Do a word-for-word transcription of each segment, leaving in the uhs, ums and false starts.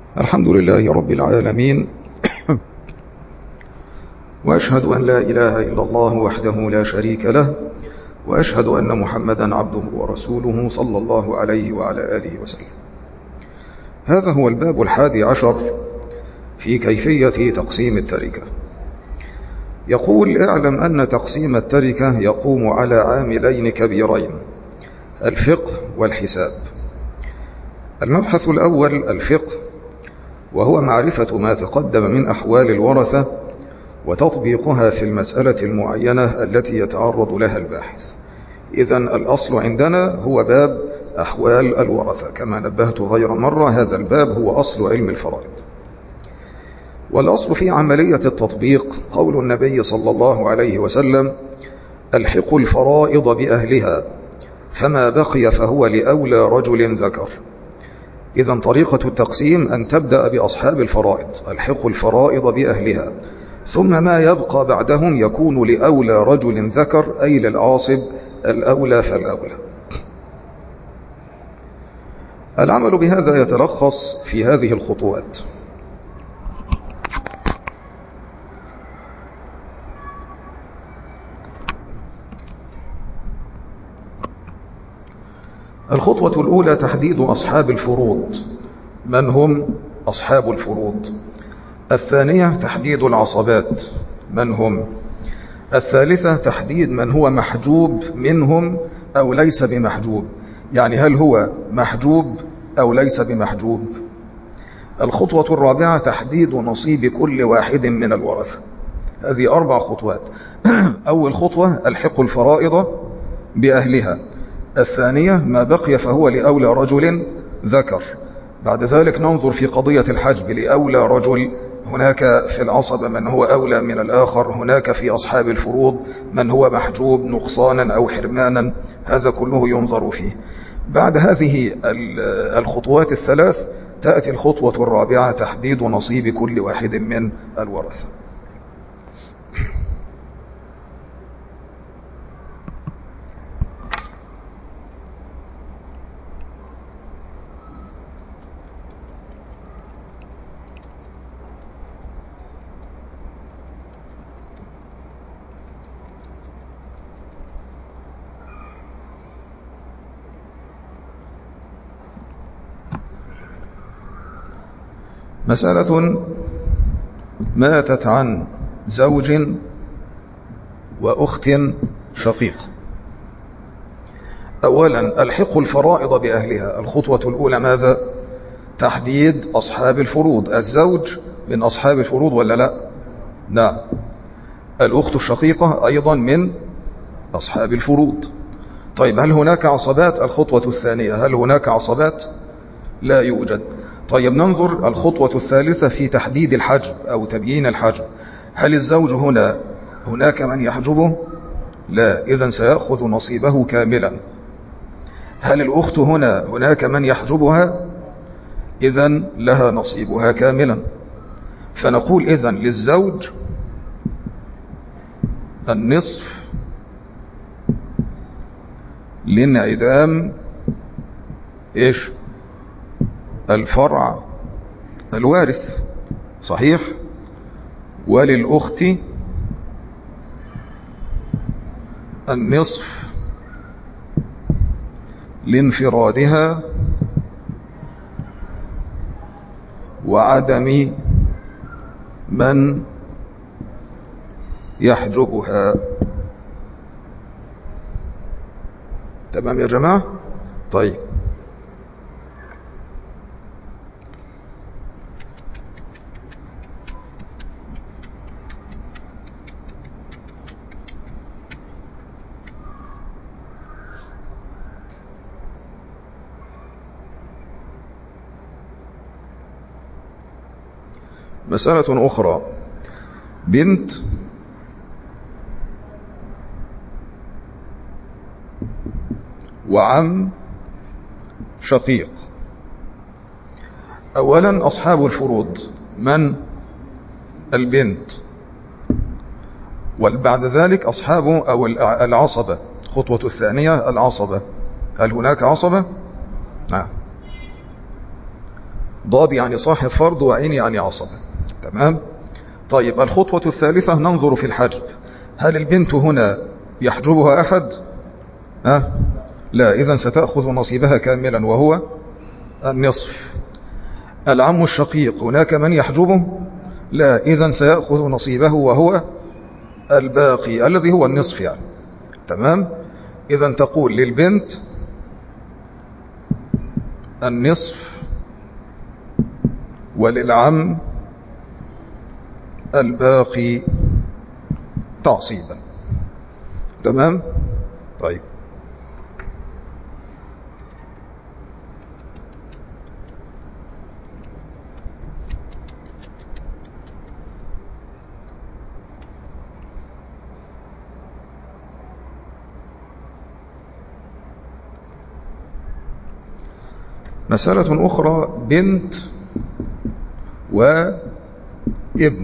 الحمد لله رب العالمين، وأشهد أن لا إله إلا الله وحده لا شريك له، وأشهد أن محمدا عبده ورسوله صلى الله عليه وعلى آله وسلم. هذا هو الباب الحادي عشر في كيفية تقسيم التركة. يقول: اعلم أن تقسيم التركة يقوم على عاملين كبيرين: الفقه والحساب. المبحث الأول الفقه، وهو معرفة ما تقدم من أحوال الورثة وتطبيقها في المسألة المعينة التي يتعرض لها الباحث. إذن الأصل عندنا هو باب أحوال الورثة، كما نبهت غير مرة هذا الباب هو أصل علم الفرائض. والأصل في عملية التطبيق قول النبي صلى الله عليه وسلم: الحقوا الفرائض بأهلها، فما بقي فهو لأولى رجل ذكر. إذن طريقة التقسيم أن تبدأ بأصحاب الفرائض، الحقوا الفرائض بأهلها، ثم ما يبقى بعدهم يكون لأولى رجل ذكر، أي للعاصب الأولى فالأولى. العمل بهذا يتلخص في هذه الخطوات: الخطوة الأولى تحديد أصحاب الفروض، من هم أصحاب الفروض. الثانية تحديد العصبات، من هم. الثالثة تحديد من هو محجوب منهم أو ليس بمحجوب، يعني هل هو محجوب أو ليس بمحجوب. الخطوة الرابعة تحديد نصيب كل واحد من الورثة. هذه أربع خطوات. أول خطوة الحق الفرائض بأهلها. الثانية ما بقي فهو لأولى رجل ذكر. بعد ذلك ننظر في قضية الحجب، لأولى رجل هناك في العصبة من هو أولى من الآخر، هناك في أصحاب الفروض من هو محجوب نقصانا أو حرمانا، هذا كله ينظر فيه. بعد هذه الخطوات الثلاث تأتي الخطوة الرابعة تحديد نصيب كل واحد من الورثة. مسألة: ماتت عن زوج وأخت شقيق. أولا الحق الفرائض بأهلها. الخطوة الأولى ماذا؟ تحديد أصحاب الفروض. الزوج من أصحاب الفروض ولا لا؟ نعم. الأخت الشقيقة أيضا من أصحاب الفروض. طيب هل هناك عصبات؟ الخطوة الثانية، هل هناك عصبات؟ لا يوجد. طيب ننظر الخطوة الثالثة في تحديد الحجب أو تبيين الحجب. هل الزوج هنا هناك من يحجبه؟ لا، إذن سيأخذ نصيبه كاملا. هل الأخت هنا هناك من يحجبها؟ إذن لها نصيبها كاملا. فنقول إذن للزوج النصف لانعدام إيش؟ الفرع الوارث، صحيح. وللأخت النصف لانفرادها وعدم من يحجبها. تمام يا جماعة؟ طيب مسألة أخرى: بنت وعم شقيق. أولا أصحاب الفروض، من؟ البنت، وبعد ذلك أصحاب أو العصبة. الخطوة الثانية العصبة. هل هناك عصبة؟ نعم. ضاد يعني صاحب فرض، وعين يعني عصبة. تمام. طيب الخطوة الثالثة ننظر في الحجب. هل البنت هنا يحجبها أحد؟ أه؟ لا، إذن ستأخذ نصيبها كاملا وهو النصف. العم الشقيق هناك من يحجبه؟ لا، إذن سيأخذ نصيبه وهو الباقي الذي هو النصف يعني. تمام. إذن تقول للبنت النصف، وللعم الباقي تعصيبا. تمام. طيب مسألة أخرى، بنت وابن.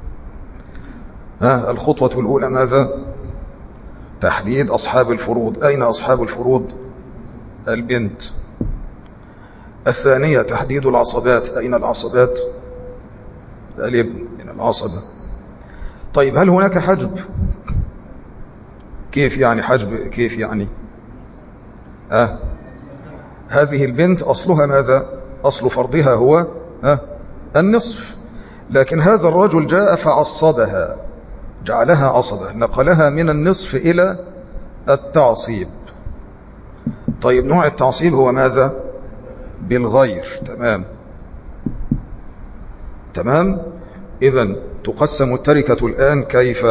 ها الخطوة الأولى ماذا؟ تحديد أصحاب الفروض. أين أصحاب الفروض؟ البنت. الثانية تحديد العصبات. أين العصبات؟ الابن من العصبة. طيب هل هناك حجب؟ كيف يعني حجب؟ كيف يعني؟ أه؟ هذه البنت أصلها ماذا؟ أصل فرضها هو أه؟ النصف، لكن هذا الرجل جاء فعصبها، جعلها عصبة، نقلها من النصف إلى التعصيب. طيب نوع التعصيب هو ماذا؟ بالغير. تمام. تمام. إذن تقسم التركة الآن كيف؟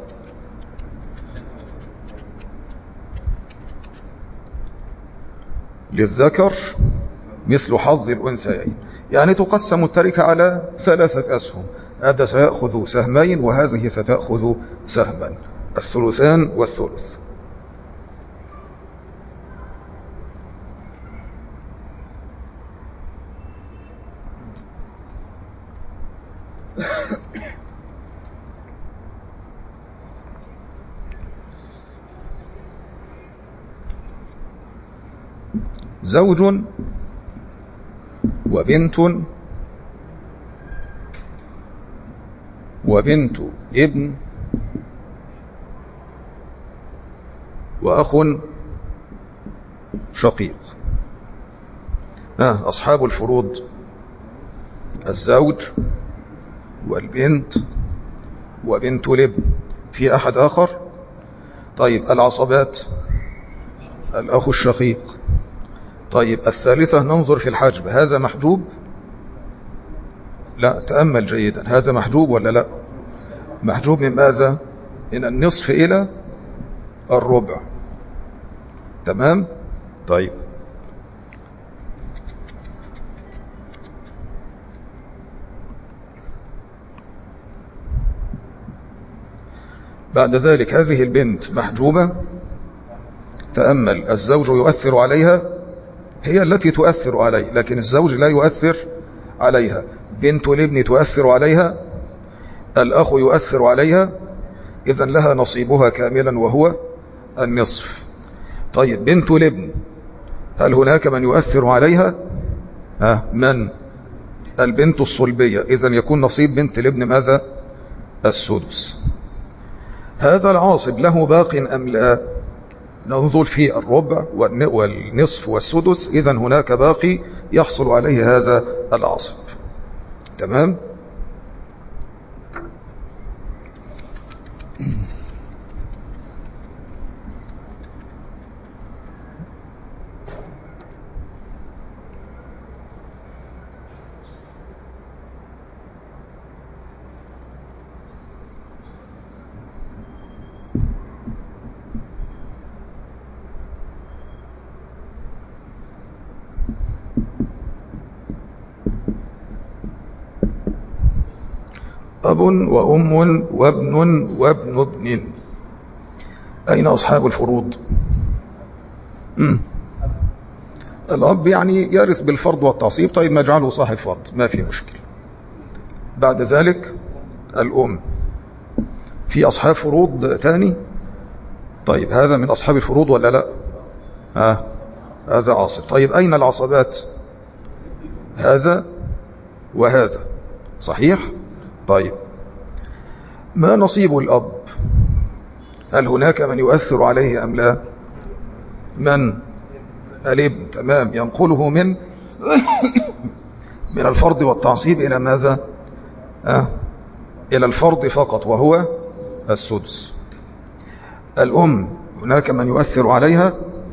للذكر مثل حظ الأنثيين، يعني تقسم التركة على ثلاثة أسهم. هذا سيأخذ سهمين وهذه ستأخذ سهما، الثلثان والثلث. زوج وبنت وبنت ابن وأخ شقيق. آه أصحاب الفروض الزوج والبنت وبنت الابن. في أحد آخر؟ طيب العصبات الأخ الشقيق. طيب الثالثة ننظر في الحجب. هذا محجوب؟ لا، تأمل جيدا. هذا محجوب ولا لا؟ محجوب من ماذا؟ من النصف إلى الربع. تمام. طيب بعد ذلك هذه البنت محجوبة. تأمل، الزوج يؤثر عليها، هي التي تؤثر عليه، لكن الزوج لا يؤثر عليها. بنت الابن تؤثر عليها، الأخ يؤثر عليها، إذن لها نصيبها كاملا وهو النصف. طيب بنت الابن هل هناك من يؤثر عليها؟ ها من؟ البنت الصلبية، إذن يكون نصيب بنت الابن ماذا؟ السدس. هذا العاصب له باق أم لا؟ ننظر في الربع والنصف والسدس، إذن هناك باقي يحصل عليه هذا العاصب. تمام. أب وأم وابن وابن ابن. أين أصحاب الفروض؟ مم. الأب يعني يرث بالفرض والتعصيب. طيب نجعله صاحب فرض، ما في مشكلة. بعد ذلك الأم. في أصحاب فروض ثاني؟ طيب هذا من أصحاب الفروض ولا لا؟ ها هذا عاصب. طيب أين العصبات؟ هذا وهذا صحيح. طيب ما نصيب الأب؟ هل هناك من يؤثر عليه أم لا؟ من؟ الابن. تمام. ينقله من من الفرض والتعصيب إلى ماذا؟ أه؟ إلى الفرض فقط وهو السدس. الأم هناك من يؤثر عليها؟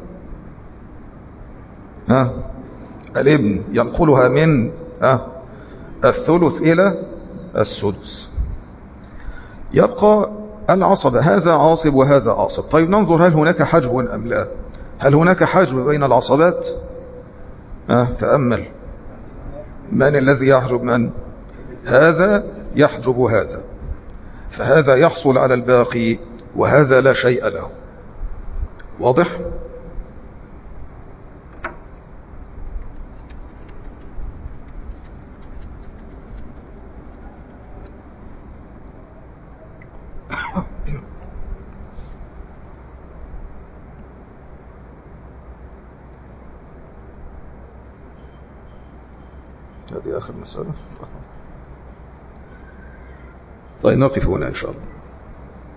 أه؟ الابن ينقلها من أه؟ الثلث إلى السدس. يبقى العصبة، هذا عاصب وهذا عاصب. طيب ننظر هل هناك حجب أم لا؟ هل هناك حجب بين العصبات؟ أه؟ تأمل. من الذي يحجب من؟ هذا يحجب هذا، فهذا يحصل على الباقي وهذا لا شيء له. واضح؟ هذه آخر مسألة. طيب نقف هنا إن شاء الله.